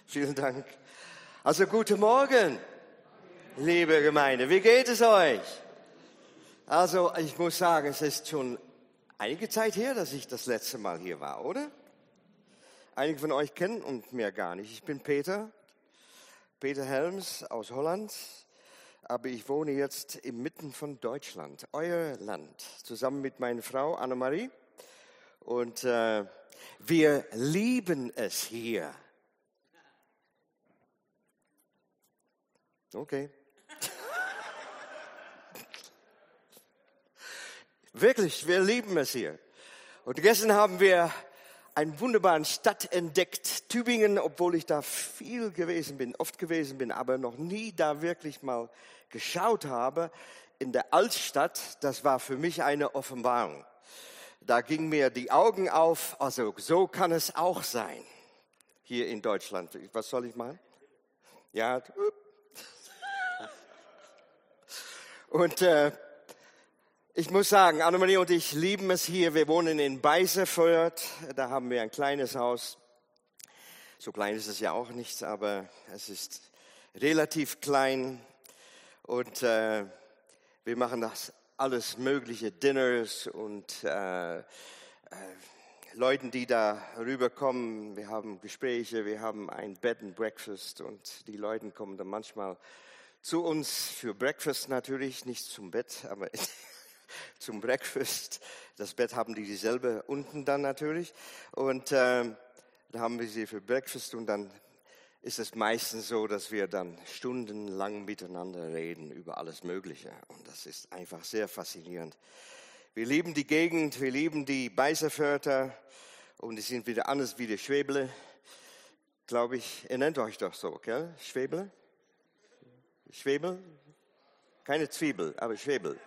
Vielen Dank. Also guten Morgen, liebe Gemeinde. Wie geht es euch? Also ich muss sagen, es ist schon einige Zeit her, dass ich das letzte Mal hier war, oder? Einige von euch kennen und mir gar nicht. Ich bin Peter Helms aus Holland, aber ich wohne jetzt inmitten von Deutschland, euer Land, zusammen mit meiner Frau Annemarie. Und wir lieben es hier. Okay. Wirklich, wir lieben es hier. Und gestern haben wir eine wunderbare Stadt entdeckt, Tübingen, obwohl ich da oft gewesen bin, aber noch nie da wirklich mal geschaut habe. In der Altstadt, das war für mich eine Offenbarung. Da gingen mir die Augen auf, also so kann es auch sein, hier in Deutschland. Was soll ich machen? Ja, und ich muss sagen, Annemarie und ich lieben es hier. Wir wohnen in Beiseföhrd. Da haben wir ein kleines Haus. So klein ist es ja auch nicht, aber es ist relativ klein. Und wir machen das alles mögliche, Dinners und Leuten, die da rüberkommen. Wir haben Gespräche, wir haben ein Bed and Breakfast und die Leute kommen dann manchmal zu uns für Breakfast natürlich, nicht zum Bett, aber zum Breakfast. Das Bett haben die dieselbe unten dann natürlich. Und da haben wir sie für Breakfast und dann ist es meistens so, dass wir dann stundenlang miteinander reden über alles Mögliche. Und das ist einfach sehr faszinierend. Wir lieben die Gegend, wir lieben die Beiseförder und die sind wieder anders wie die Schwäble. Glaube ich, ihr nennt euch doch so, gell? Schwäble? Schwäbel? Keine Zwiebel, aber Schwäbel.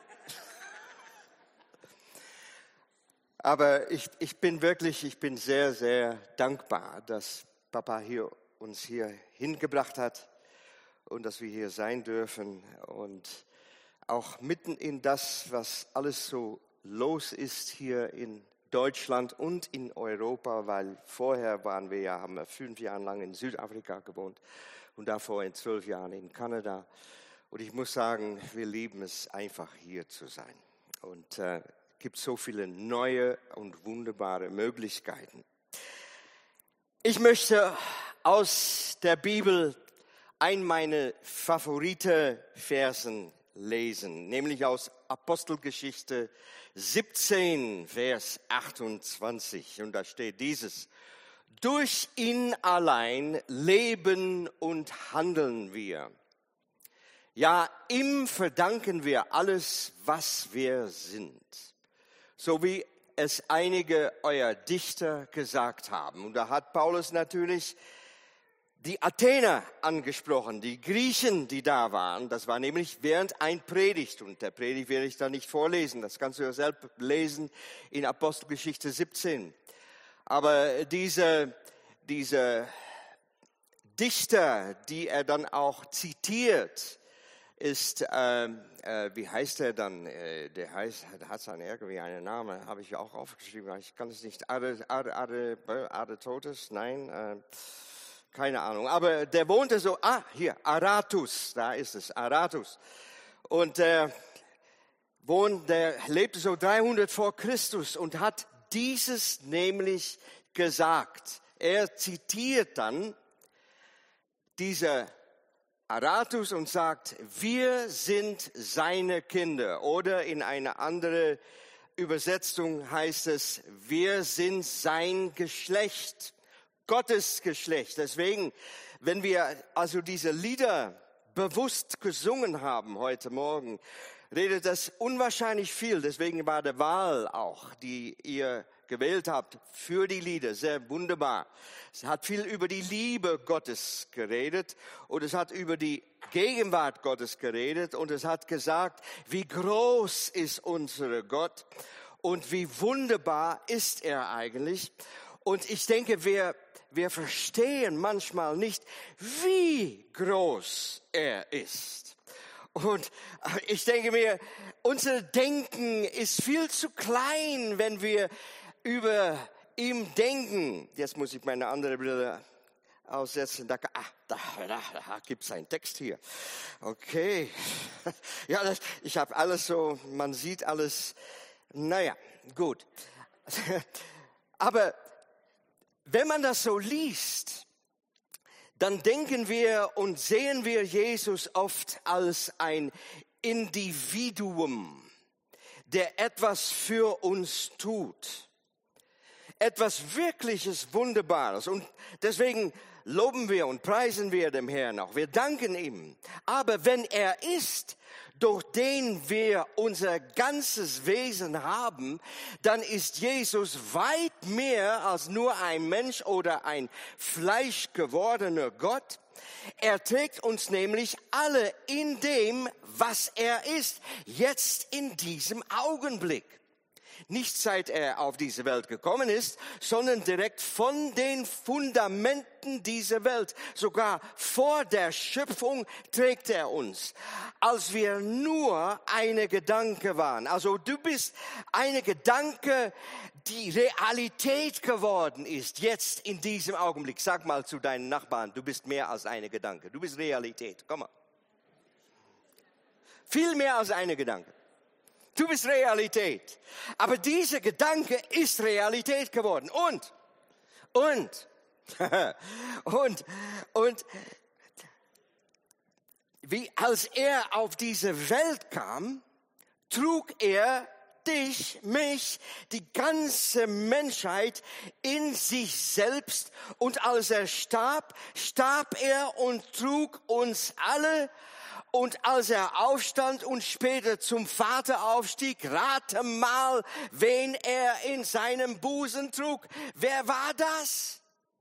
Aber ich bin sehr, sehr dankbar, dass Papa uns hier hingebracht hat und dass wir hier sein dürfen und auch mitten in das, was alles so los ist hier in Deutschland und in Europa, weil vorher haben wir 5 Jahre lang in Südafrika gewohnt und davor in 12 Jahren in Kanada. Und ich muss sagen, wir lieben es einfach hier zu sein. Und es gibt so viele neue und wunderbare Möglichkeiten. Ich möchte aus der Bibel meine Favorite-Versen lesen, nämlich aus Apostelgeschichte 17, Vers 28. Und da steht dieses: Durch ihn allein leben und handeln wir. Ja, ihm verdanken wir alles, was wir sind. So wie es einige eurer Dichter gesagt haben. Und da hat Paulus natürlich die Athener angesprochen, die Griechen, die da waren. Das war nämlich während ein Predigt. Und der Predigt werde ich da nicht vorlesen. Das kannst du ja selbst lesen in Apostelgeschichte 17. Aber diese Dichter, die er dann auch zitiert, ist, wie heißt er dann? Der hat irgendwie einen Namen, habe ich auch aufgeschrieben. Ich kann es nicht. Aristoteles? Nein, keine Ahnung. Aber der wohnte so, hier, Aratus, da ist es, Aratus. Und der lebte so 300 vor Christus und hat dieses nämlich gesagt. Er zitiert dann diese Aratus und sagt, wir sind seine Kinder. Oder in einer anderen Übersetzung heißt es, wir sind sein Geschlecht, Gottes Geschlecht. Deswegen, wenn wir also diese Lieder bewusst gesungen haben heute Morgen, redet das unwahrscheinlich viel. Deswegen war die Wahl auch, die ihr gewählt habt für die Lieder, sehr wunderbar. Es hat viel über die Liebe Gottes geredet und es hat über die Gegenwart Gottes geredet und es hat gesagt, wie groß ist unser Gott und wie wunderbar ist er eigentlich. Und ich denke, wir verstehen manchmal nicht, wie groß er ist. Und ich denke mir, unser Denken ist viel zu klein, wenn wir über ihm denken. Jetzt muss ich meine andere Brille aussetzen. Da gibt es einen Text hier. Okay. Ja, ich habe alles so, man sieht alles. Naja, gut. Aber wenn man das so liest, dann denken wir und sehen wir Jesus oft als ein Individuum, der etwas für uns tut. Etwas Wirkliches, Wunderbares. Und deswegen loben wir und preisen wir dem Herrn auch. Wir danken ihm. Aber wenn er ist, durch den wir unser ganzes Wesen haben, dann ist Jesus weit mehr als nur ein Mensch oder ein fleischgewordener Gott. Er trägt uns nämlich alle in dem, was er ist, jetzt in diesem Augenblick. Nicht seit er auf diese Welt gekommen ist, sondern direkt von den Fundamenten dieser Welt. Sogar vor der Schöpfung trägt er uns. Als wir nur eine Gedanke waren. Also du bist eine Gedanke, die Realität geworden ist, jetzt in diesem Augenblick. Sag mal zu deinen Nachbarn, du bist mehr als eine Gedanke. Du bist Realität. Komm mal. Viel mehr als eine Gedanke. Du bist Realität. Aber dieser Gedanke ist Realität geworden. Und wie als er auf diese Welt kam, trug er dich, mich, die ganze Menschheit in sich selbst. Und als er starb, starb er und trug uns alle. Und als er aufstand und später zum Vater aufstieg, rate mal, wen er in seinem Busen trug. Wer war das?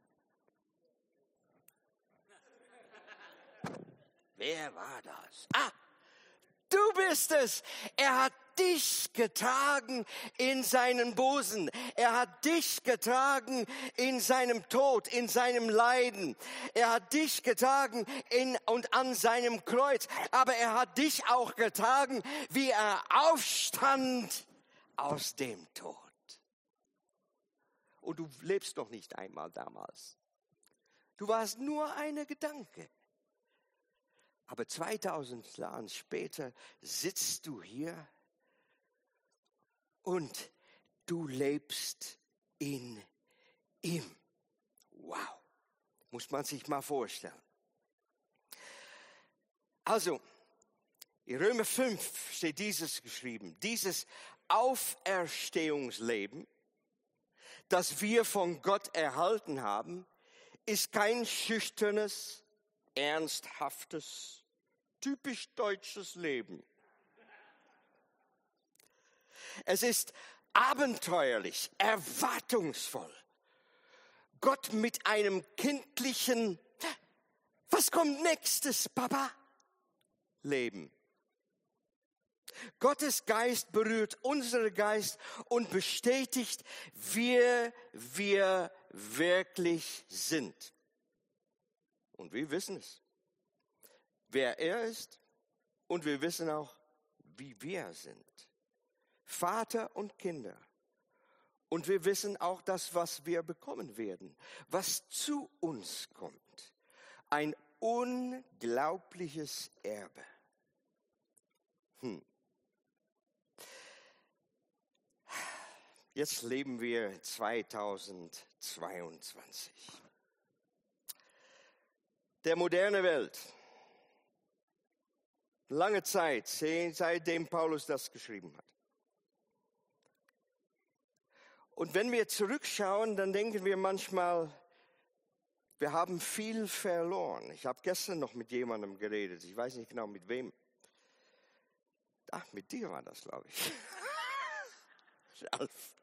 Wer war das? Du bist es. Er hat dich getragen in seinen Busen. Er hat dich getragen in seinem Tod, in seinem Leiden. Er hat dich getragen und an seinem Kreuz. Aber er hat dich auch getragen, wie er aufstand aus dem Tod. Und du lebst noch nicht einmal damals. Du warst nur eine Gedanke. Aber 2000 Jahre später sitzt du hier und du lebst in ihm. Wow, muss man sich mal vorstellen. Also, in Römer 5 steht dieses geschrieben. Dieses Auferstehungsleben, das wir von Gott erhalten haben, ist kein schüchternes, ernsthaftes, typisch deutsches Leben. Es ist abenteuerlich, erwartungsvoll. Gott mit einem kindlichen, was kommt nächstes, Papa? Leben. Gottes Geist berührt unseren Geist und bestätigt, wer wir wirklich sind. Und wir wissen es, wer er ist, und wir wissen auch, wie wir sind. Vater und Kinder. Und wir wissen auch das, was wir bekommen werden, was zu uns kommt. Ein unglaubliches Erbe. Jetzt leben wir 2022. Der moderne Welt. Lange Zeit, seitdem Paulus das geschrieben hat. Und wenn wir zurückschauen, dann denken wir manchmal, wir haben viel verloren. Ich habe gestern noch mit jemandem geredet, ich weiß nicht genau mit wem. Mit dir war das, glaube ich. Ralf.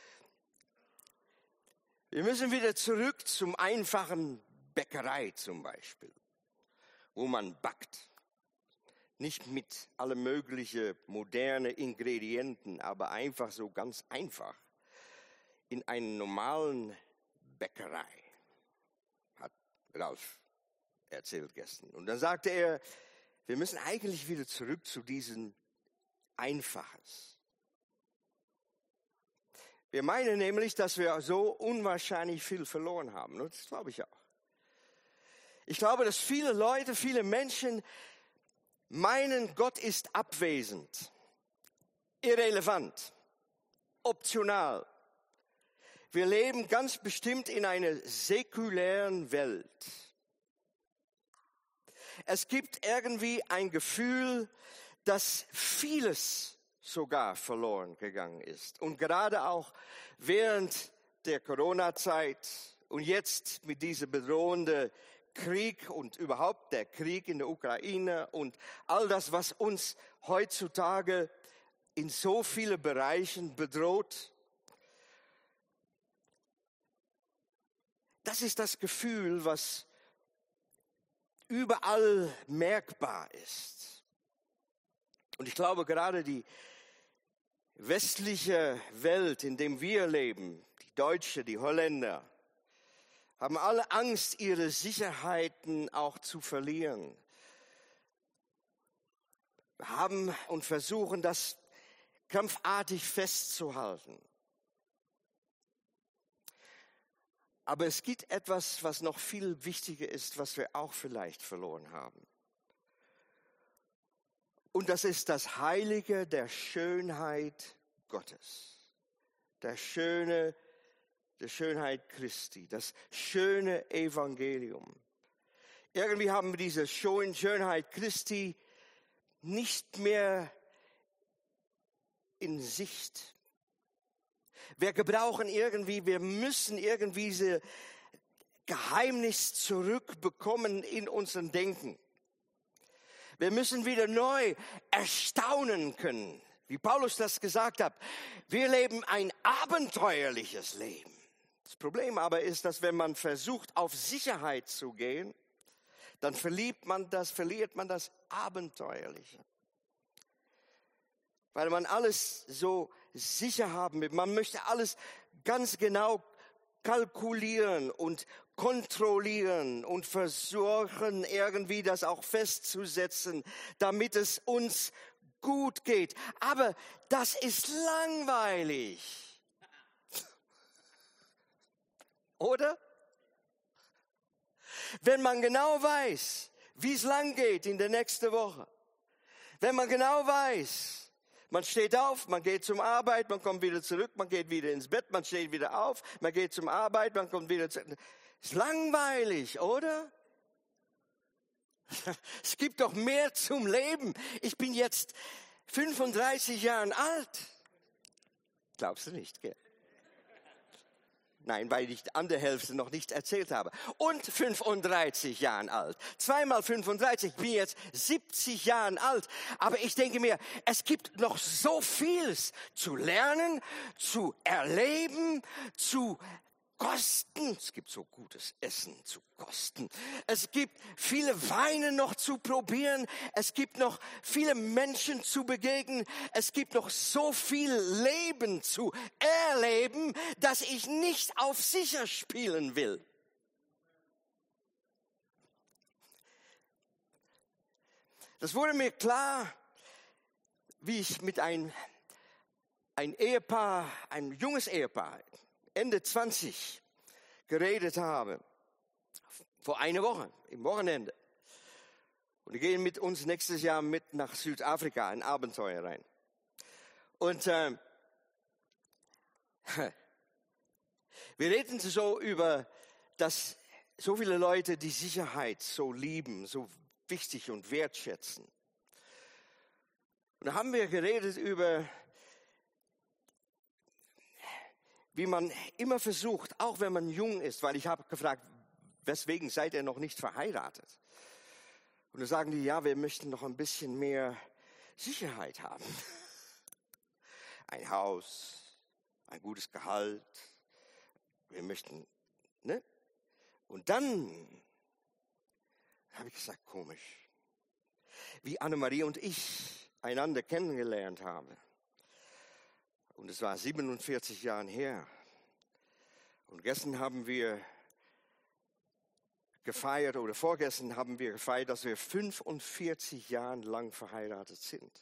Wir müssen wieder zurück zum einfachen Bäckerei zum Beispiel, wo man backt. Nicht mit alle möglichen moderne Ingredienten, aber einfach so ganz einfach. In einer normalen Bäckerei, hat Ralf erzählt gestern. Und dann sagte er, wir müssen eigentlich wieder zurück zu diesem Einfaches. Wir meinen nämlich, dass wir so unwahrscheinlich viel verloren haben. Und das glaube ich auch. Ich glaube, dass viele Leute, viele Menschen meinen, Gott ist abwesend, irrelevant, optional. Wir leben ganz bestimmt in einer säkulären Welt. Es gibt irgendwie ein Gefühl, dass vieles sogar verloren gegangen ist. Und gerade auch während der Corona-Zeit und jetzt mit diesem bedrohenden Krieg und überhaupt der Krieg in der Ukraine und all das, was uns heutzutage in so vielen Bereichen bedroht. Das ist das Gefühl, was überall merkbar ist. Und ich glaube, gerade die westliche Welt, in der wir leben, die Deutsche, die Holländer, haben alle Angst, ihre Sicherheiten auch zu verlieren. Wir haben und versuchen, das kampfartig festzuhalten. Aber es gibt etwas, was noch viel wichtiger ist, was wir auch vielleicht verloren haben. Und das ist das Heilige der Schönheit Gottes. Der Schönheit Christi, das schöne Evangelium. Irgendwie haben wir diese Schönheit Christi nicht mehr in Sicht. Wir müssen irgendwie dieses Geheimnis zurückbekommen in unserem Denken. Wir müssen wieder neu erstaunen können, wie Paulus das gesagt hat. Wir leben ein abenteuerliches Leben. Das Problem aber ist, dass wenn man versucht, auf Sicherheit zu gehen, dann verliert man das Abenteuerliche. Weil man alles so sicher haben will. Man möchte alles ganz genau kalkulieren und kontrollieren und versuchen, irgendwie das auch festzusetzen, damit es uns gut geht. Aber das ist langweilig. Oder? Wenn man genau weiß, wie es lang geht in der nächsten Woche. Wenn man genau weiß, man steht auf, man geht zum Arbeit, man kommt wieder zurück, man geht wieder ins Bett, man steht wieder auf, man geht zum Arbeit, man kommt wieder zurück. Ist langweilig, oder? Es gibt doch mehr zum Leben. Ich bin jetzt 35 Jahre alt. Glaubst du nicht, gell? Nein, weil ich die andere Hälfte noch nicht erzählt habe. Und 35 Jahre alt. 2 mal 35, ich bin jetzt 70 Jahre alt. Aber ich denke mir, es gibt noch so vieles zu lernen, zu erleben, zu kosten. Es gibt so gutes Essen zu kosten. Es gibt viele Weine noch zu probieren. Es gibt noch viele Menschen zu begegnen. Es gibt noch so viel Leben zu erleben, dass ich nicht auf sicher spielen will. Das wurde mir klar, wie ich mit ein junges Ehepaar, Ende 20, geredet habe. Vor einer Woche, im Wochenende. Und die gehen mit uns nächstes Jahr mit nach Südafrika, ein Abenteuer rein. Und wir reden so über, dass so viele Leute die Sicherheit so lieben, so wichtig und wertschätzen. Und da haben wir geredet über, wie man immer versucht, auch wenn man jung ist, weil ich habe gefragt, weswegen seid ihr noch nicht verheiratet? Und da sagen die, ja, wir möchten noch ein bisschen mehr Sicherheit haben. Ein Haus, ein gutes Gehalt, wir möchten, ne? Und dann habe ich gesagt, komisch, wie Annemarie und ich einander kennengelernt haben. Und es war 47 Jahre her. Und gestern haben wir gefeiert, oder vorgestern haben wir gefeiert, dass wir 45 Jahre lang verheiratet sind.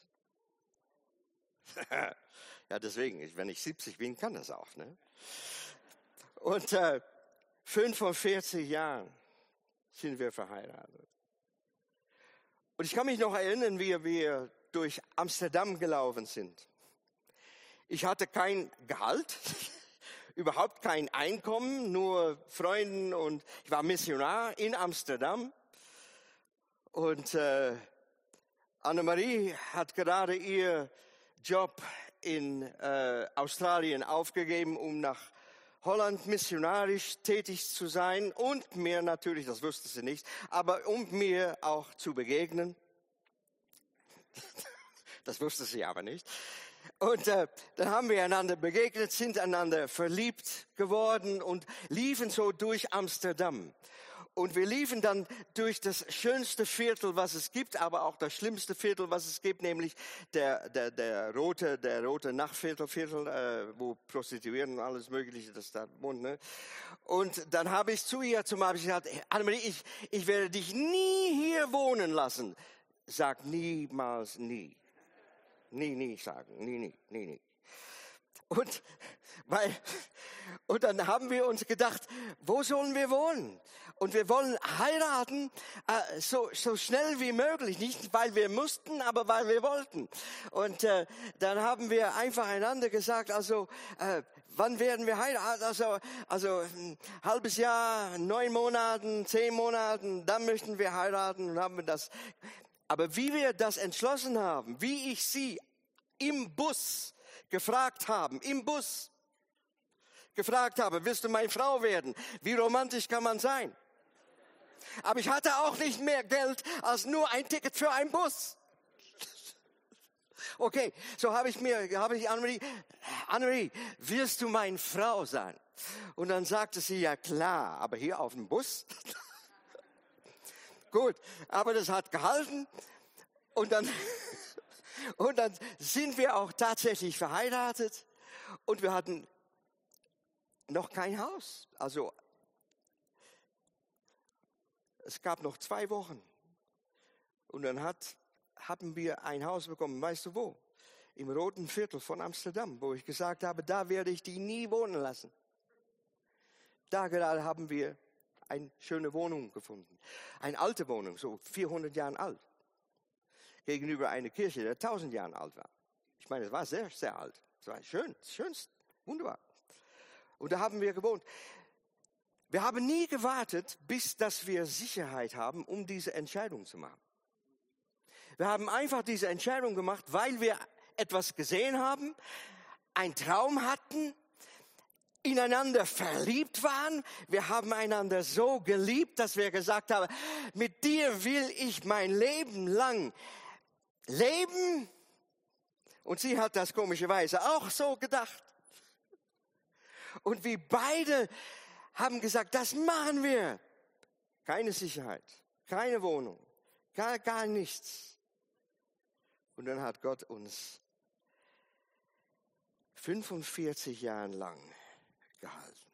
Ja, deswegen, wenn ich 70 bin, kann das auch, ne? Und 45 Jahre. sind wir verheiratet. Und ich kann mich noch erinnern, wie wir durch Amsterdam gelaufen sind. Ich hatte kein Gehalt, überhaupt kein Einkommen, nur Freunden und ich war Missionar in Amsterdam. Und Annemarie hat gerade ihr Job in Australien aufgegeben, um nach Holland missionarisch tätig zu sein und mir natürlich, das wusste sie nicht, aber um mir auch zu begegnen. Das wusste sie aber nicht. Und dann haben wir einander begegnet, sind einander verliebt geworden und liefen so durch Amsterdam. Und wir liefen dann durch das schönste Viertel, was es gibt, aber auch das schlimmste Viertel, was es gibt, nämlich der rote Nachtviertel, wo Prostituieren und alles Mögliche, das da wohnt. Ne? Und dann habe ich zu ihr gesagt, Annemarie, ich werde dich nie hier wohnen lassen. Sag niemals nie. Nie sagen, nie. Und dann haben wir uns gedacht, wo sollen wir wohnen? Und wir wollen heiraten so schnell wie möglich, nicht weil wir mussten, aber weil wir wollten. Und dann haben wir einfach einander gesagt, wann werden wir heiraten? Also ein halbes Jahr, 9 Monaten, 10 Monaten, dann möchten wir heiraten und haben wir das. Aber wie wir das entschlossen haben, wie ich sie im Bus gefragt habe, willst du meine Frau werden? Wie romantisch kann man sein? Aber ich hatte auch nicht mehr Geld als nur ein Ticket für einen Bus. Okay, so habe ich Annemarie, willst du meine Frau sein? Und dann sagte sie, ja klar, aber hier auf dem Bus? Gut, aber das hat gehalten. Und dann sind wir auch tatsächlich verheiratet. Und wir hatten noch kein Haus. Also es gab noch 2 Wochen. Und dann haben wir ein Haus bekommen, weißt du wo? Im roten Viertel von Amsterdam, wo ich gesagt habe, da werde ich die nie wohnen lassen. Da gerade haben wir eine schöne Wohnung gefunden. Eine alte Wohnung, so 400 Jahre alt. Gegenüber einer Kirche, die 1000 Jahre alt war. Ich meine, es war sehr, sehr alt. Es war schön, wunderbar. Und da haben wir gewohnt. Wir haben nie gewartet, bis dass wir Sicherheit haben, um diese Entscheidung zu machen. Wir haben einfach diese Entscheidung gemacht, weil wir etwas gesehen haben, einen Traum hatten, ineinander verliebt waren. Wir haben einander so geliebt, dass wir gesagt haben, mit dir will ich mein Leben lang leben. Und sie hat das komischerweise auch so gedacht. Und wir beide haben gesagt, das machen wir. Keine Sicherheit, keine Wohnung, gar nichts. Und dann hat Gott uns 45 Jahre lang gehalten.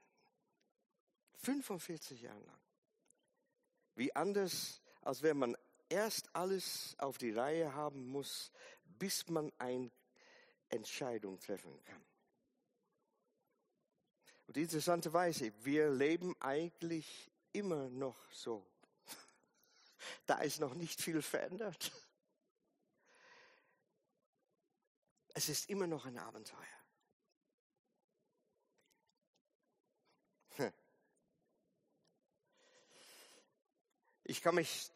45 Jahre lang. Wie anders, als wenn man erst alles auf die Reihe haben muss, bis man eine Entscheidung treffen kann. Und interessanterweise, wir leben eigentlich immer noch so. Da ist noch nicht viel verändert. Es ist immer noch ein Abenteuer. Ich kann mich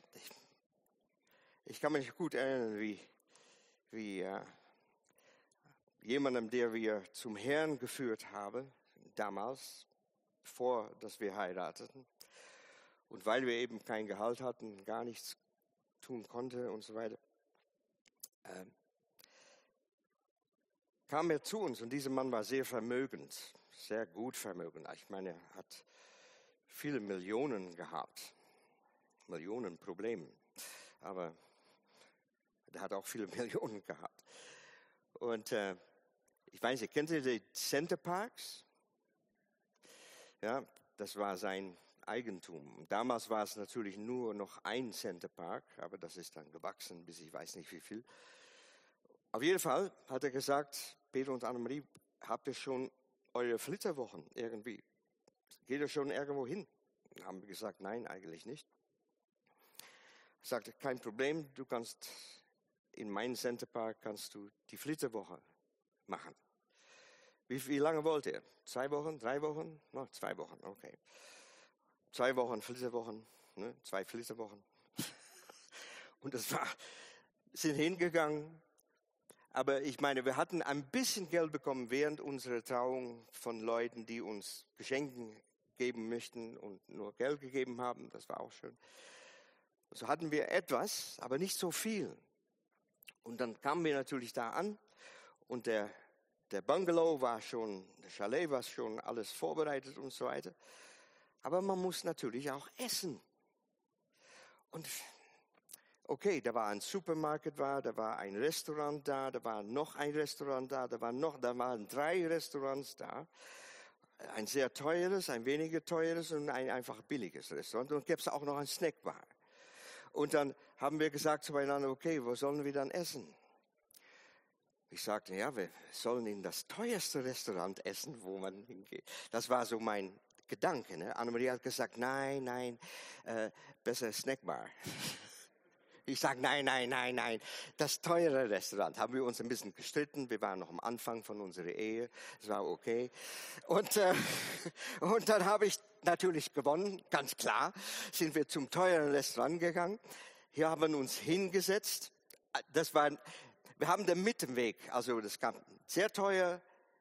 gut erinnern, wie jemandem, der wir zum Herrn geführt haben, damals, bevor dass wir heirateten. Und weil wir eben kein Gehalt hatten, gar nichts tun konnten und so weiter, kam er zu uns. Und dieser Mann war sehr vermögend, sehr gut vermögend. Ich meine, er hat viele Millionen gehabt, Millionen Probleme. Aber er hat auch viele Millionen gehabt. Und ich weiß nicht, kennt ihr die Center Parks? Ja, das war sein Eigentum. Und damals war es natürlich nur noch ein Center Park, aber das ist dann gewachsen bis ich weiß nicht wie viel. Auf jeden Fall hat er gesagt, Peter und Annemarie, habt ihr schon eure Flitterwochen irgendwie? Geht ihr schon irgendwo hin? Haben wir gesagt, nein, eigentlich nicht. Ich sagte, kein Problem, du kannst in meinem Centerpark kannst du die Flitterwoche machen. Wie lange wollt ihr? 2 Wochen, 3 Wochen? No, 2 Wochen, okay. 2 Wochen Flitterwochen, ne? 2 Flitterwochen. Und sind hingegangen. Aber ich meine, wir hatten ein bisschen Geld bekommen während unserer Trauung von Leuten, die uns Geschenke geben möchten und nur Geld gegeben haben. Das war auch schön. So hatten wir etwas, aber nicht so viel. Und dann kamen wir natürlich da an und der Bungalow war schon, der Chalet war schon alles vorbereitet und so weiter. Aber man muss natürlich auch essen. Und okay, da war ein Supermarkt, da war ein Restaurant da war noch ein Restaurant da waren 3 Restaurants da. Ein sehr teures, ein weniger teures und ein einfach billiges Restaurant. Und gab es auch noch ein Snackbar. Und dann haben wir gesagt zueinander, okay, wo sollen wir dann essen? Ich sagte, ja, wir sollen in das teuerste Restaurant essen, wo man hingeht. Das war so mein Gedanke. Ne? Annemarie hat gesagt, nein, besser Snackbar. Ich sage, nein. Das teure Restaurant. Haben wir uns ein bisschen gestritten. Wir waren noch am Anfang von unserer Ehe. Es war okay. Und dann habe ich natürlich gewonnen. Ganz klar sind wir zum teuren Restaurant gegangen. Hier haben wir uns hingesetzt. Wir haben den Mittelweg. Also das gab sehr teuer,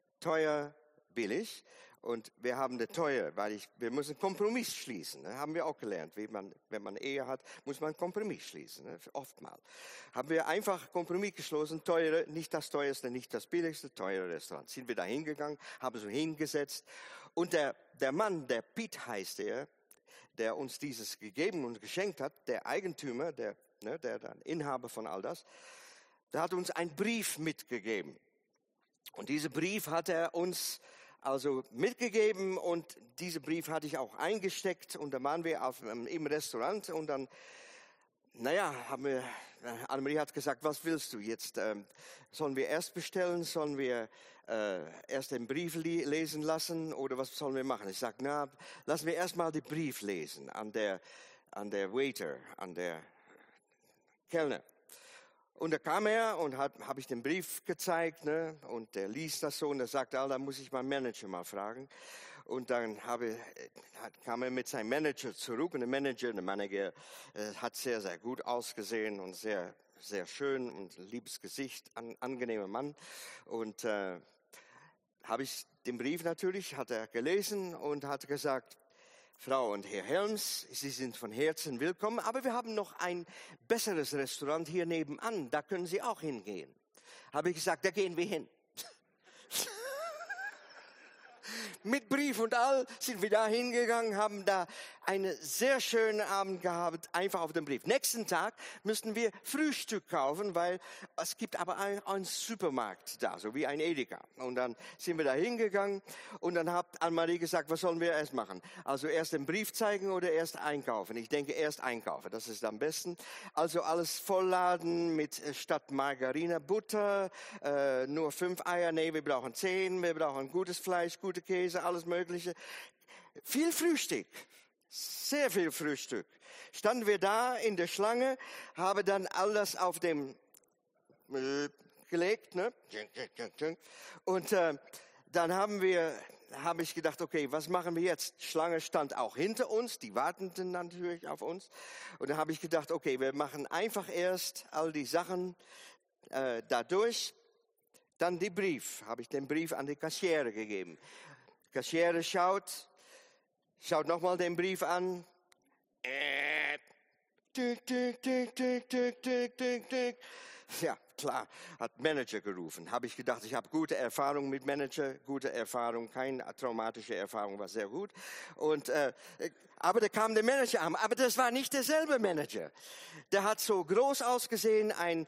billig. Und wir haben den teuer, weil wir müssen einen Kompromiss schließen. Ne? Haben wir auch gelernt. Wenn man Ehe hat, muss man einen Kompromiss schließen. Ne? Oftmals. Haben wir einfach Kompromiss geschlossen. Teure, nicht das teuerste, nicht das billigste, teure Restaurant. Sind wir da hingegangen, haben so hingesetzt. Und der Mann, der Piet heißt der uns dieses gegeben und geschenkt hat, der Eigentümer, der Inhaber von all das, der hat uns einen Brief mitgegeben. Und diesen Brief hat er uns also mitgegeben und diesen Brief hatte ich auch eingesteckt und dann waren wir im Restaurant und dann, Annemarie hat gesagt, was willst du jetzt? Sollen wir erst bestellen? Sollen wir erst den Brief lesen lassen oder was sollen wir machen? Ich sage, lassen wir erst mal den Brief lesen an der Waiter, an der Kellner. Und da kam er und habe ich den Brief gezeigt, ne? Und der liest das so und er sagte, da muss ich meinen Manager mal fragen. Und dann kam er mit seinem Manager zurück und der Manager hat sehr, sehr gut ausgesehen und sehr, sehr schön und liebes Gesicht, angenehmer Mann. Und habe ich den Brief natürlich, hat er gelesen und hat gesagt, Frau und Herr Helms, Sie sind von Herzen willkommen, aber wir haben noch ein besseres Restaurant hier nebenan, da können Sie auch hingehen. Habe ich gesagt, da gehen wir hin. Mit Brief und all sind wir da hingegangen, haben da einen sehr schönen Abend gehabt, einfach auf dem Brief. Nächsten Tag müssten wir Frühstück kaufen, weil es gibt aber einen Supermarkt da, so wie ein Edeka. Und dann sind wir da hingegangen und dann hat Annemarie gesagt, was sollen wir erst machen? Also erst den Brief zeigen oder erst einkaufen? Ich denke erst einkaufen, das ist am besten. Also alles vollladen mit statt Margarine, Butter, nur 5 Eier, nee, wir brauchen 10, wir brauchen gutes Fleisch, gute Käse, alles Mögliche. Viel Frühstück. Sehr viel Frühstück. Standen wir da in der Schlange, habe dann all das auf dem gelegt, ne? Und dann habe ich gedacht, okay, was machen wir jetzt? Die Schlange stand auch hinter uns, die warteten natürlich auf uns. Und dann habe ich gedacht, okay, wir machen einfach erst all die Sachen dadurch. Dann die Brief, habe ich den Brief an die Kassiere gegeben. Die Kassiere schaut nochmal den Brief an. Ja, klar, hat Manager gerufen. Habe ich gedacht, ich habe gute Erfahrung mit Manager, gute Erfahrung, keine traumatische Erfahrung, war sehr gut. Und aber da kam der Manager an, aber das war nicht derselbe Manager. Der hat so groß ausgesehen, ein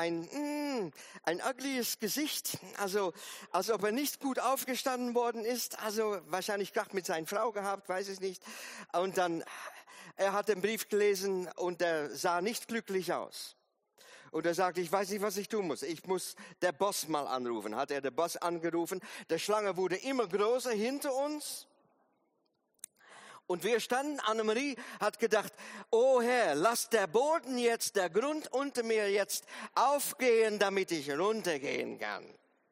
uglies Gesicht, also als ob er nicht gut aufgestanden worden ist, also wahrscheinlich gerade mit seiner Frau gehabt, weiß ich nicht. Und dann, er hat den Brief gelesen und er sah nicht glücklich aus. Und er sagte, ich weiß nicht, was ich tun muss. Ich muss der Boss mal anrufen. Hat er den Boss angerufen. Der Schlange wurde immer größer hinter uns. Und wir standen, Annemarie hat gedacht, oh Herr, lass der Boden jetzt, der Grund unter mir jetzt aufgehen, damit ich runtergehen kann.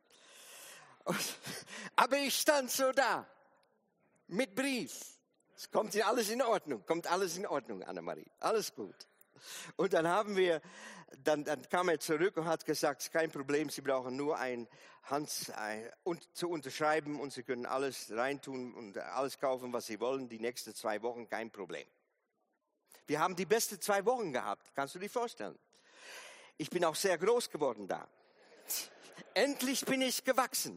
Aber ich stand so da, mit Brief. Es kommt alles in Ordnung, Annemarie, alles gut. Und dann dann kam er zurück und hat gesagt, kein Problem, Sie brauchen nur zu unterschreiben und Sie können alles reintun und alles kaufen, was Sie wollen, die nächsten 2 Wochen, kein Problem. Wir haben die besten 2 Wochen gehabt, kannst du dir vorstellen. Ich bin auch sehr groß geworden da. Endlich bin ich gewachsen.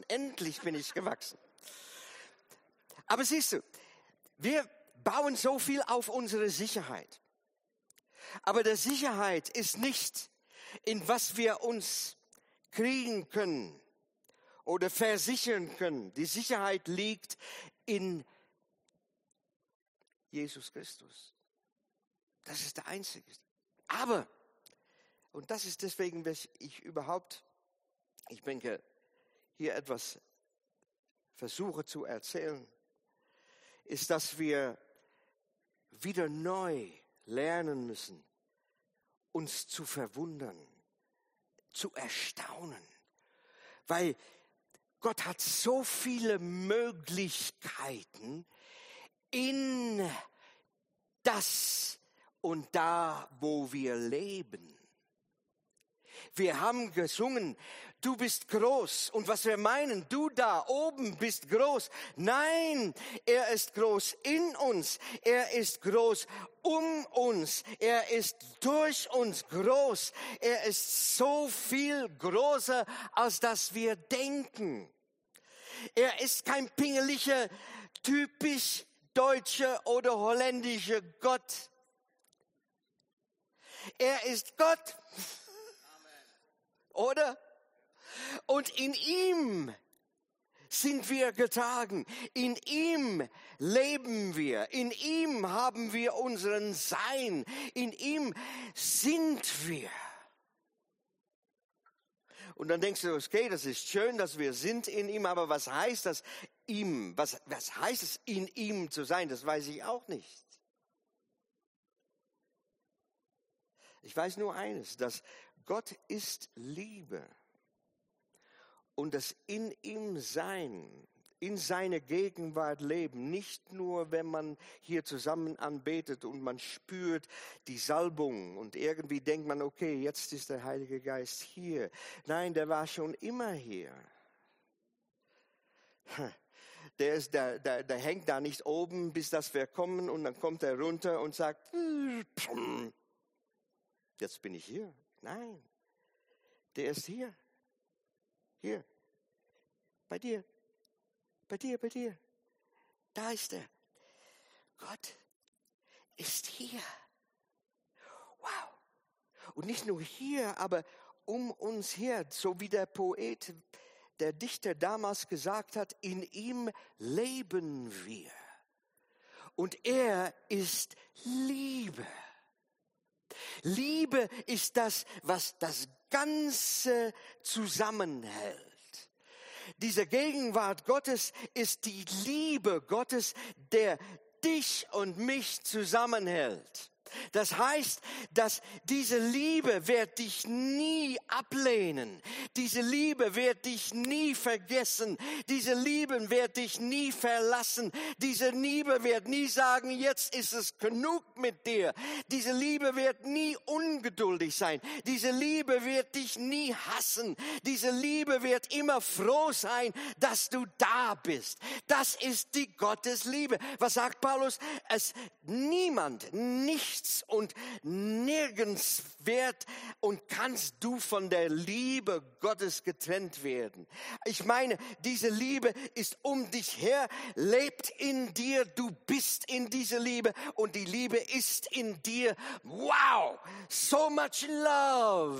Aber siehst du, wir bauen so viel auf unsere Sicherheit. Aber die Sicherheit ist nicht, in was wir uns kriegen können oder versichern können. Die Sicherheit liegt in Jesus Christus. Das ist der Einzige. Aber, und das ist deswegen, was ich denke, hier etwas versuche zu erzählen, ist, dass wir wieder neu lernen müssen, uns zu verwundern, zu erstaunen. Weil Gott hat so viele Möglichkeiten in das und da, wo wir leben. Wir haben gesungen, du bist groß. Und was wir meinen, du da oben bist groß. Nein, er ist groß in uns. Er ist groß um uns. Er ist durch uns groß. Er ist so viel größer, als dass wir denken. Er ist kein pingeliger, typisch deutscher oder holländischer Gott. Er ist Gott. Oder? Und in ihm sind wir getragen. In ihm leben wir. In ihm haben wir unseren Sein. In ihm sind wir. Und dann denkst du, okay, das ist schön, dass wir sind in ihm, aber was heißt das ihm? Was heißt es, in ihm zu sein? Das weiß ich auch nicht. Ich weiß nur eines, dass Gott ist Liebe. Und das in ihm sein, in seiner Gegenwart leben, nicht nur, wenn man hier zusammen anbetet und man spürt die Salbung und irgendwie denkt man, okay, jetzt ist der Heilige Geist hier. Nein, der war schon immer hier. Der hängt da nicht oben, bis dass wir kommen und dann kommt er runter und sagt, jetzt bin ich hier. Nein, der ist hier. Hier, bei dir. Da ist er. Gott ist hier. Wow. Und nicht nur hier, aber um uns her, so wie der Poet, der Dichter damals gesagt hat, in ihm leben wir. Und er ist Liebe. Liebe ist das, was das Ganze zusammenhält. Diese Gegenwart Gottes ist die Liebe Gottes, der dich und mich zusammenhält. Das heißt, dass diese Liebe wird dich nie ablehnen. Diese Liebe wird dich nie vergessen. Diese Liebe wird dich nie verlassen. Diese Liebe wird nie sagen, jetzt ist es genug mit dir. Diese Liebe wird nie ungeduldig sein. Diese Liebe wird dich nie hassen. Diese Liebe wird immer froh sein, dass du da bist. Das ist die Gottesliebe. Was sagt Paulus? Nichts und nirgends wird und kannst du von der Liebe Gottes getrennt werden. Ich meine, diese Liebe ist um dich her, lebt in dir, du bist in dieser Liebe und die Liebe ist in dir. Wow, so much love.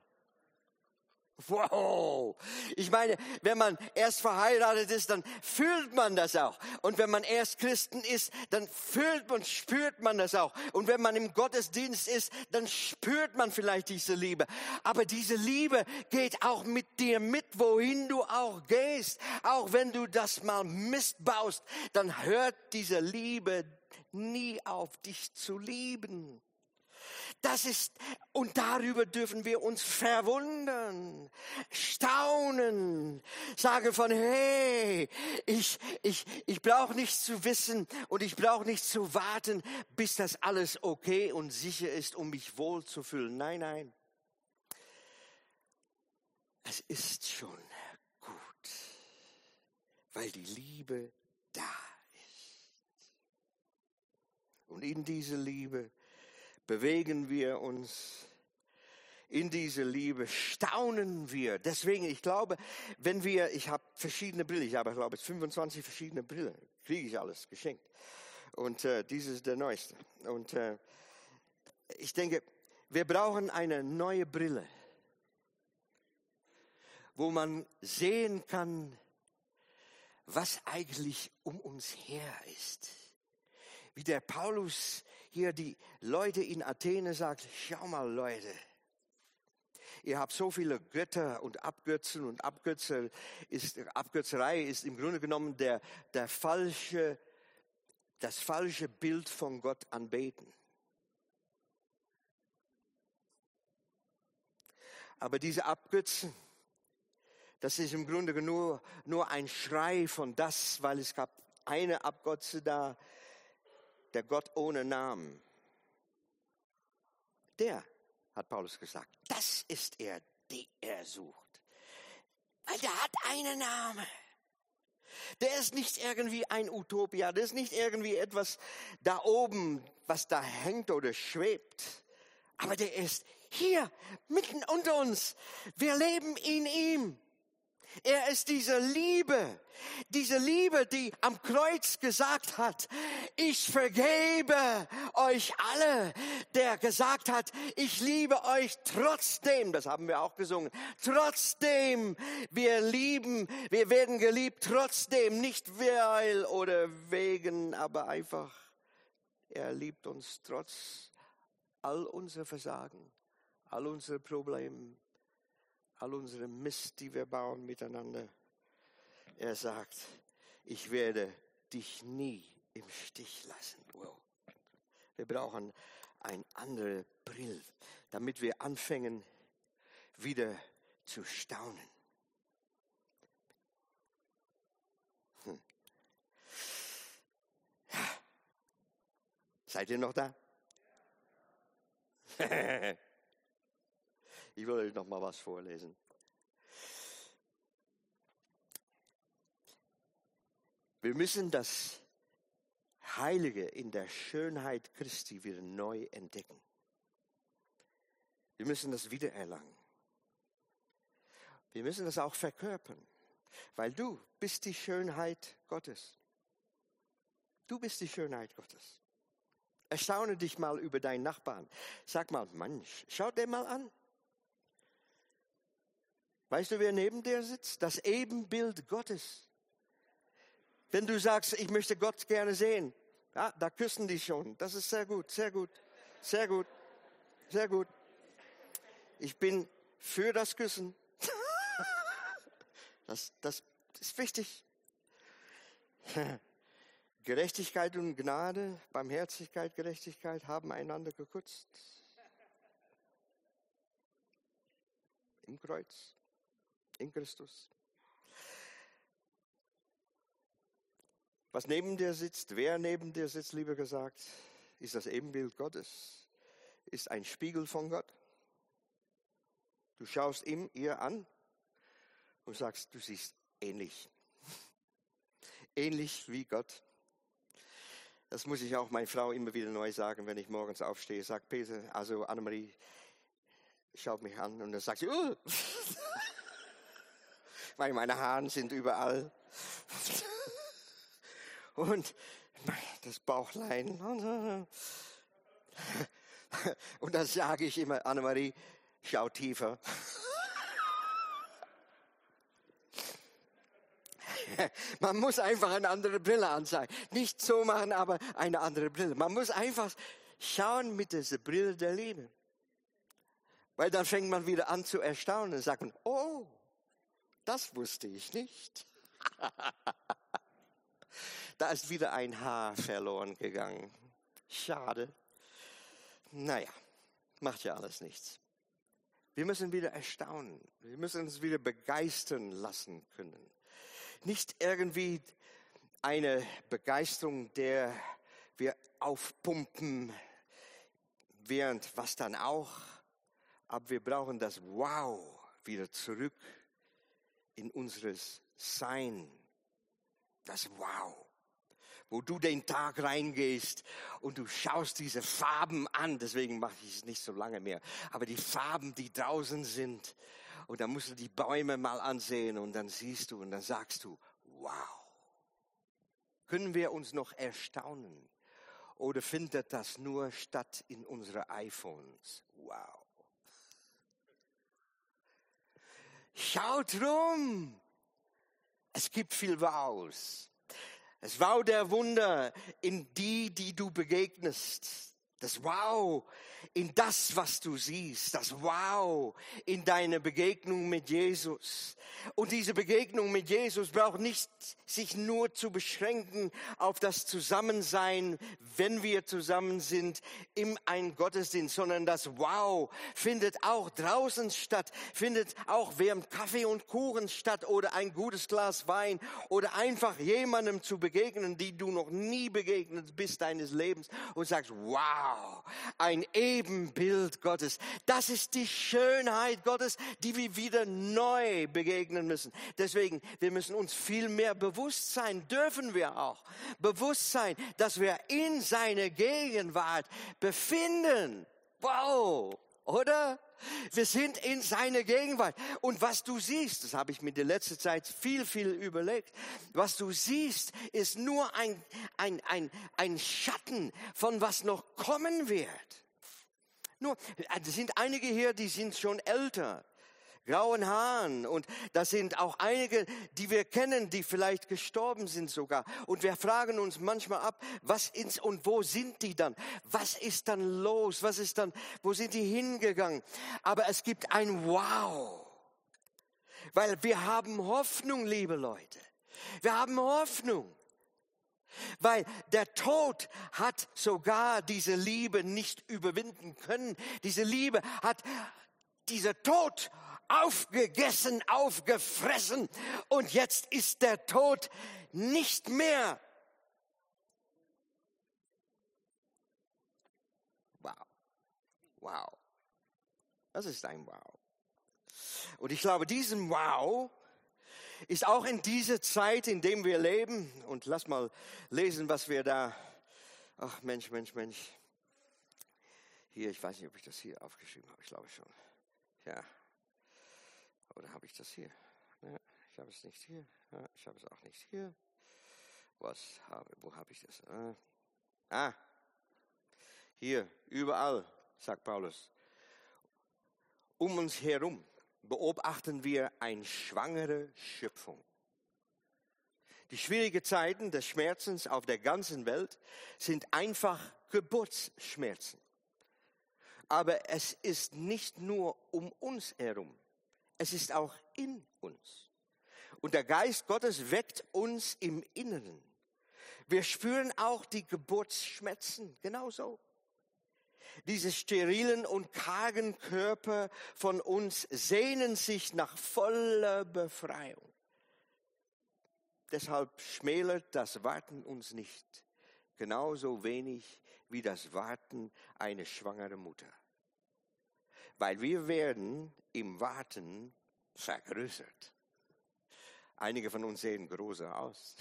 Wow. Ich meine, wenn man erst verheiratet ist, dann fühlt man das auch. Und wenn man erst Christen ist, dann spürt man das auch. Und wenn man im Gottesdienst ist, dann spürt man vielleicht diese Liebe. Aber diese Liebe geht auch mit dir mit, wohin du auch gehst. Auch wenn du das mal Mist baust, dann hört diese Liebe nie auf, dich zu lieben. Und darüber dürfen wir uns verwundern, staunen, sagen von, hey, ich brauche nicht zu wissen und ich brauche nicht zu warten, bis das alles okay und sicher ist, um mich wohlzufühlen. Nein, nein. Es ist schon gut, weil die Liebe da ist. Und in diese Liebe bewegen wir uns, in diese Liebe staunen wir. Deswegen, ich glaube, ich habe verschiedene Brillen, ich habe, glaube ich, 25 verschiedene Brillen, kriege ich alles geschenkt. Und diese ist der neueste. Und ich denke, wir brauchen eine neue Brille, wo man sehen kann, was eigentlich um uns her ist. Wie der Paulus hier die Leute in Athene sagt, schau mal Leute, ihr habt so viele Götter und Abgötzen und Abgötzerei ist im Grunde genommen das falsche Bild von Gott anbeten. Aber diese Abgötzen, das ist im Grunde nur ein Schrei von das, weil es gab eine Abgötze da, der Gott ohne Namen. Der, hat Paulus gesagt, das ist er, den er sucht. Weil der hat einen Namen. Der ist nicht irgendwie ein Utopia, der ist nicht irgendwie etwas da oben, was da hängt oder schwebt. Aber der ist hier, mitten unter uns. Wir leben in ihm. Er ist diese Liebe, die am Kreuz gesagt hat, ich vergebe euch alle, der gesagt hat, ich liebe euch trotzdem, das haben wir auch gesungen, trotzdem wir werden geliebt, trotzdem, nicht weil oder wegen, aber einfach, er liebt uns trotz all unser Versagen, all unsere Probleme. All unsere Mist, die wir bauen miteinander. Er sagt, ich werde dich nie im Stich lassen. Wow. Wir brauchen eine andere Brille, damit wir anfangen, wieder zu staunen. Ja. Seid ihr noch da? Ich will euch noch mal was vorlesen. Wir müssen das Heilige in der Schönheit Christi wieder neu entdecken. Wir müssen das wiedererlangen. Wir müssen das auch verkörpern, weil du bist die Schönheit Gottes. Du bist die Schönheit Gottes. Erstaune dich mal über deinen Nachbarn. Sag mal, Mensch, schau dir mal an. Weißt du, wer neben dir sitzt? Das Ebenbild Gottes. Wenn du sagst, ich möchte Gott gerne sehen, ja, da küssen die schon. Das ist sehr gut, sehr gut, sehr gut, sehr gut. Ich bin für das Küssen. Das ist wichtig. Gerechtigkeit und Gnade, Barmherzigkeit, Gerechtigkeit haben einander geküsst. Im Kreuz. In Christus. Was neben dir sitzt, wer neben dir sitzt, lieber gesagt, ist das Ebenbild Gottes, ist ein Spiegel von Gott. Du schaust ihr an und sagst, du siehst ähnlich. Ähnlich wie Gott. Das muss ich auch meiner Frau immer wieder neu sagen, wenn ich morgens aufstehe. Sagt Peter, also Annemarie, schaut mich an und dann sagt sie, weil meine Haare sind überall. Und das Bauchlein. Und dann sage ich immer, Annemarie, schau tiefer. Man muss einfach eine andere Brille anzeigen. Nicht so machen, aber eine andere Brille. Man muss einfach schauen mit dieser Brille der Liebe. Weil dann fängt man wieder an zu erstaunen und sagt man, oh, das wusste ich nicht. Da ist wieder ein Haar verloren gegangen. Schade. Naja, macht ja alles nichts. Wir müssen wieder erstaunen. Wir müssen uns wieder begeistern lassen können. Nicht irgendwie eine Begeisterung, der wir aufpumpen, während was dann auch. Aber wir brauchen das Wow wieder zurück in unseres Sein. Das Wow. Wo du den Tag reingehst und du schaust diese Farben an. Deswegen mache ich es nicht so lange mehr. Aber die Farben, die draußen sind. Und dann musst du die Bäume mal ansehen und dann siehst du und dann sagst du, wow. Können wir uns noch erstaunen? Oder findet das nur statt in unseren iPhones? Wow. Schaut rum. Es gibt viel Wows. Das Wow der Wunder in die du begegnest. Das Wow in das, was du siehst. Das Wow in deine Begegnung mit Jesus. Und diese Begegnung mit Jesus braucht nicht sich nur zu beschränken auf das Zusammensein, wenn wir zusammen sind, im einen Gottesdienst, sondern das Wow findet auch draußen statt, findet auch während Kaffee und Kuchen statt oder ein gutes Glas Wein oder einfach jemandem zu begegnen, die du noch nie begegnet bist deines Lebens und sagst, wow, ein Ebenbild Gottes. Das ist die Schönheit Gottes, die wir wieder neu begegnen müssen. Deswegen, wir müssen uns viel mehr bewusst sein, dürfen wir auch. Bewusst sein, dass wir in seiner Gegenwart befinden. Wow, oder? Wir sind in seiner Gegenwart. Und was du siehst, das habe ich mir die letzte Zeit viel überlegt, was du siehst, ist nur ein Schatten von was noch kommen wird. Nur, es sind einige hier, die sind schon älter, grauen Haaren. Und das sind auch einige, die wir kennen, die vielleicht gestorben sind sogar. Und wir fragen uns manchmal ab, und wo sind die dann? Was ist dann los? Wo sind die hingegangen? Aber es gibt ein Wow. Weil wir haben Hoffnung, liebe Leute. Wir haben Hoffnung. Weil der Tod hat sogar diese Liebe nicht überwinden können. Diese Liebe hat dieser Tod aufgegessen, aufgefressen. Und jetzt ist der Tod nicht mehr. Wow. Wow. Das ist ein Wow. Und ich glaube, diesen Wow ist auch in dieser Zeit, in der wir leben, und lass mal lesen, was wir da, ach Mensch. Hier, ich weiß nicht, ob ich das hier aufgeschrieben habe, ich glaube schon. Ja. Oder habe ich das hier? Ja, ich habe es nicht hier. Ja, ich habe es auch nicht hier. Wo habe ich das? Hier, überall, sagt Paulus. Um uns herum beobachten wir eine schwangere Schöpfung. Die schwierigen Zeiten des Schmerzens auf der ganzen Welt sind einfach Geburtsschmerzen. Aber es ist nicht nur um uns herum, es ist auch in uns. Und der Geist Gottes weckt uns im Inneren. Wir spüren auch die Geburtsschmerzen, genauso. Diese sterilen und kargen Körper von uns sehnen sich nach voller Befreiung. Deshalb schmälert das Warten uns nicht, genauso wenig wie das Warten einer schwangeren Mutter. Weil wir werden im Warten vergrößert. Einige von uns sehen größer aus.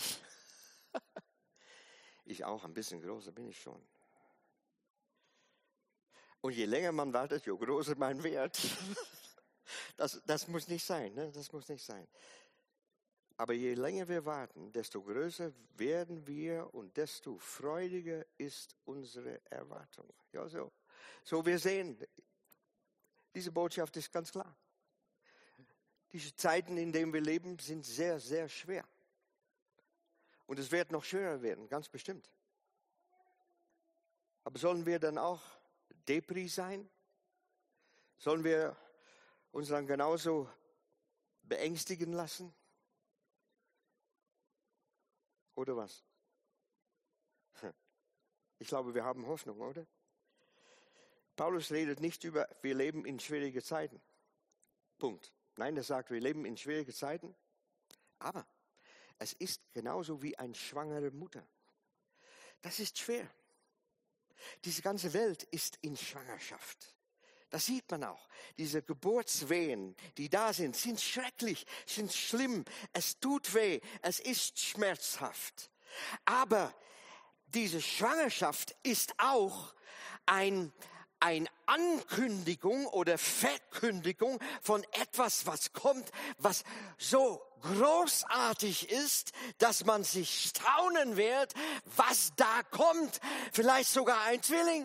Ich auch, ein bisschen größer bin ich schon. Und je länger man wartet, je größer mein Wert. Das muss nicht sein, ne? Das muss nicht sein. Aber je länger wir warten, desto größer werden wir und desto freudiger ist unsere Erwartung. Ja, so wir sehen, diese Botschaft ist ganz klar. Diese Zeiten, in denen wir leben, sind sehr, sehr schwer. Und es wird noch schwerer werden, ganz bestimmt. Aber sollen wir dann auch Depri sein? Sollen wir uns dann genauso beängstigen lassen? Oder was? Ich glaube, wir haben Hoffnung, oder? Paulus redet nicht über, wir leben in schwierigen Zeiten. Punkt. Nein, er sagt, wir leben in schwierigen Zeiten. Aber es ist genauso wie eine schwangere Mutter. Das ist schwer. Diese ganze Welt ist in Schwangerschaft. Das sieht man auch. Diese Geburtswehen, die da sind schrecklich, sind schlimm. Es tut weh, es ist schmerzhaft. Aber diese Schwangerschaft ist auch eine Ankündigung oder Verkündigung von etwas, was kommt, was so großartig ist, dass man sich staunen wird, was da kommt. Vielleicht sogar ein Zwilling.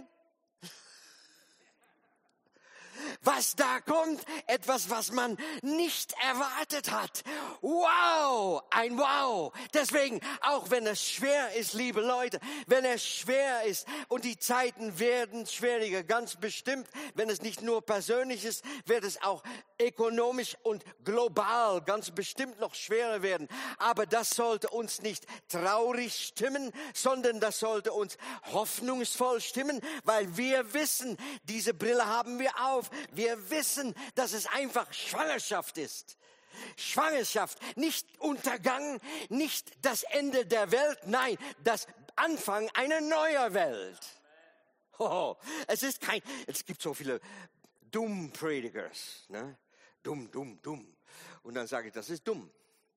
Was da kommt, etwas, was man nicht erwartet hat. Wow, ein Wow. Deswegen, auch wenn es schwer ist, liebe Leute, wenn es schwer ist und die Zeiten werden schwieriger, ganz bestimmt, wenn es nicht nur persönlich ist, wird es auch ökonomisch und global ganz bestimmt noch schwerer werden. Aber das sollte uns nicht traurig stimmen, sondern das sollte uns hoffnungsvoll stimmen, weil wir wissen, diese Brille haben wir auf. Wir wissen, dass es einfach Schwangerschaft ist. Schwangerschaft, nicht Untergang, nicht das Ende der Welt, nein, das Anfang einer neuen Welt. Oh, es gibt so viele Dumm-Predigers, ne? Dumm. Und dann sage ich, das ist dumm.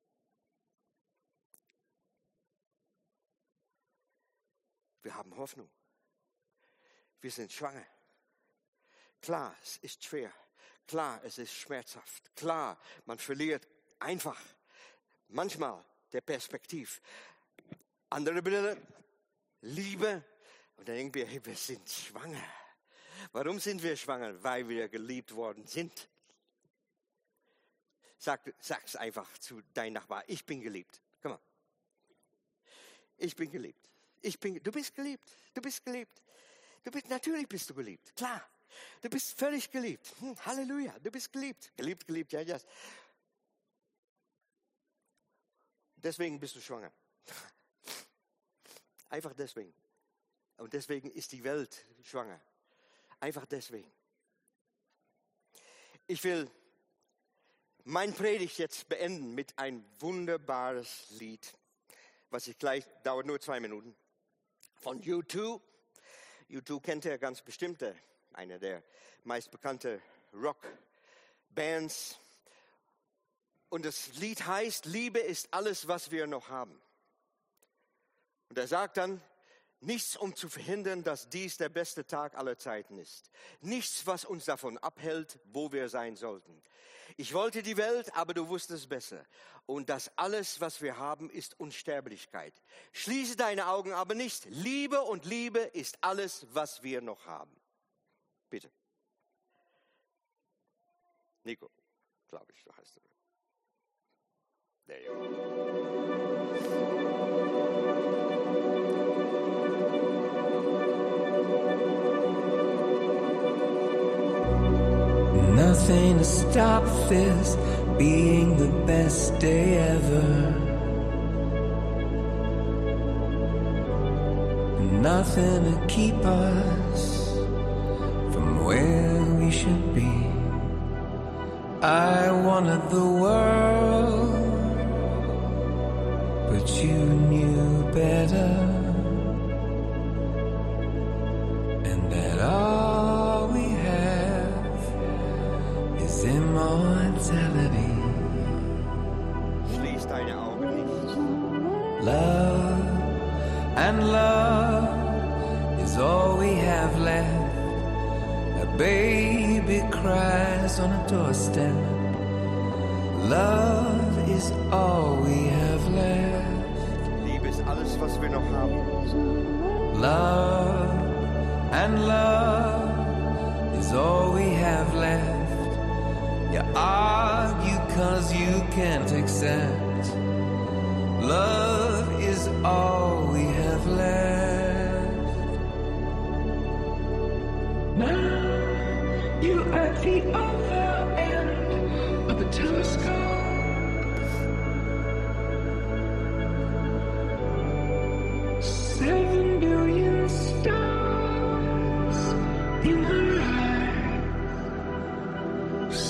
Wir haben Hoffnung. Wir sind schwanger. Klar, es ist schwer. Klar, es ist schmerzhaft. Klar, man verliert einfach manchmal der Perspektiv. Andere Brille, Liebe. Und dann denken wir, hey, wir sind schwanger. Warum sind wir schwanger? Weil wir geliebt worden sind. Sag's einfach zu deinem Nachbar. Ich bin geliebt. Komm mal. Ich bin geliebt. Du bist geliebt. Du bist geliebt. Natürlich bist du geliebt. Klar. Du bist völlig geliebt. Halleluja. Du bist geliebt. Geliebt. Ja, yes. Deswegen bist du schwanger. Einfach deswegen. Und deswegen ist die Welt schwanger. Einfach deswegen. Ich will mein Predigt jetzt beenden mit ein wunderbares Lied, was ich gleich, dauert nur 2 Minuten, von U2. U2 kennt ihr ganz bestimmt, eine der meistbekannten Rockbands. Und das Lied heißt, Liebe ist alles, was wir noch haben. Und er sagt dann, nichts, um zu verhindern, dass dies der beste Tag aller Zeiten ist. Nichts, was uns davon abhält, wo wir sein sollten. Ich wollte die Welt, aber du wusstest besser. Und das alles, was wir haben, ist Unsterblichkeit. Schließe deine Augen aber nicht. Liebe und Liebe ist alles, was wir noch haben. Bitte. Nico, glaube ich, so heißt er. There you go. Nothing to stop this being the best day ever. Nothing to keep us from where we should be. I wanted the world, but you knew better. And that all we have is immortality. Schließ deine Augen nicht. Love and love is all we have left. A baby cries on a doorstep. Love is all we have left. Liebe ist alles, was wir noch haben. Love and love is all we have left. You argue 'cause you can't accept. Love is all we have left. Now you are at the other end of the telescope. 7 billion stars.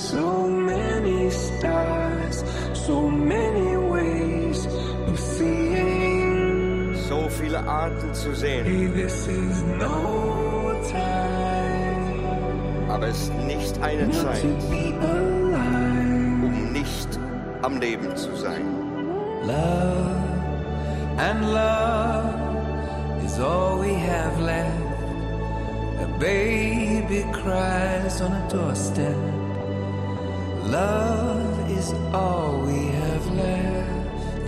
so many stars, so many ways of seeing. So viele Arten zu sehen. Hey, this is no time. Aber es ist nicht eine Not Zeit, to be alive. um nicht am Leben zu sein. Love and love is all we have left. A baby cries on a doorstep. Love is all we have left.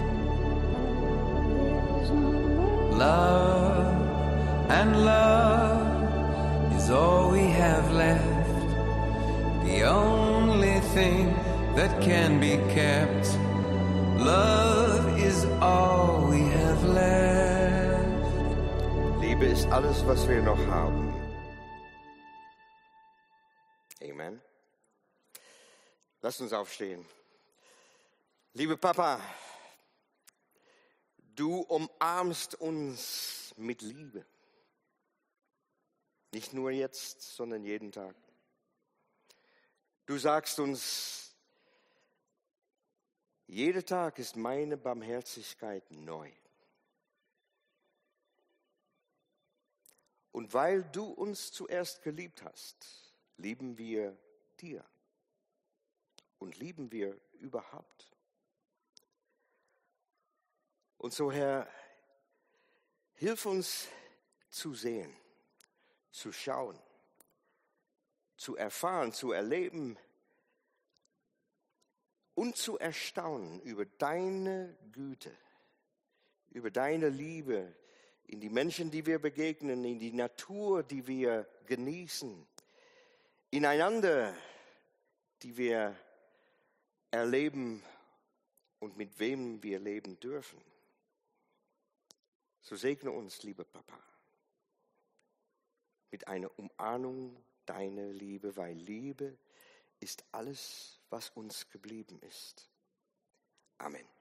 Love and love is all we have left. The only thing that can be kept. Love is all we have left. Liebe ist alles, was wir noch haben. Amen. Lasst uns aufstehen. Liebe Papa, du umarmst uns mit Liebe. Nicht nur jetzt, sondern jeden Tag. Du sagst uns, jeder Tag ist meine Barmherzigkeit neu. Und weil du uns zuerst geliebt hast, lieben wir dir und lieben wir überhaupt. Und so, Herr, hilf uns zu sehen, zu schauen, zu erfahren, zu erleben und zu erstaunen über deine Güte, über deine Liebe in die Menschen, die wir begegnen, in die Natur, die wir genießen, ineinander, die wir erleben und mit wem wir leben dürfen. So segne uns, lieber Papa, mit einer Umarmung deiner Liebe, weil Liebe ist alles, was uns geblieben ist. Amen.